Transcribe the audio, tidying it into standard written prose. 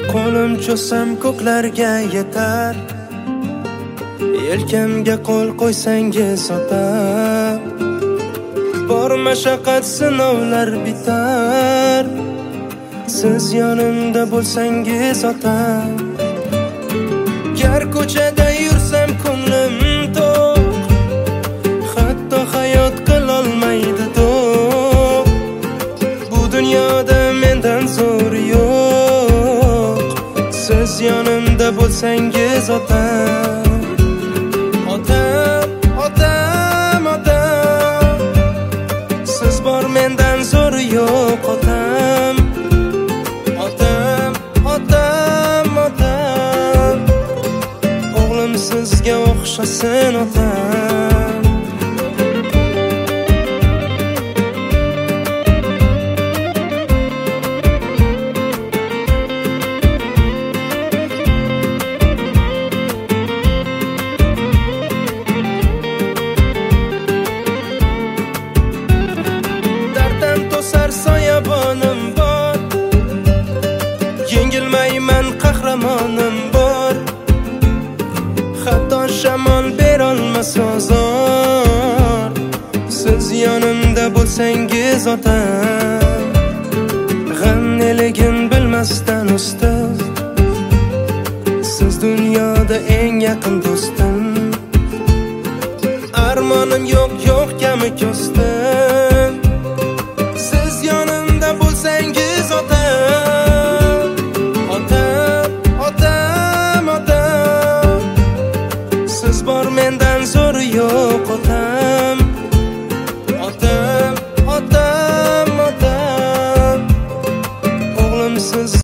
Qo'lim cho'sam ko'klarga yetar, yelkamga qo'l qo'ysangiz otam. Bor mashaqqat sinovlar bitar, siz yonimda bo'lsangiz otam. Gar ko'chada yursam ko'nglim to'q, hatto hayot qilolmaydi to'q. Bu dunyoda mendan zo'r yo'q, siz yonimda bo'lsangiz otam. Otam, otam, otam, siz bor mendan zo'r yo'q otam. Otam, otam, otam, o'g'lim sizga o'xshasin otam. Darddan to'sar soyabonim bor, yengilmayman qahramonim bor. Hatto shamol berolmas ozor, siz yonimda bo'lsangiz otam. G'am neligin bilmasdan o'sdim, siz dunyoda eng yaqin do'stim. Armonim yo'q, yo'q kami ko'stim,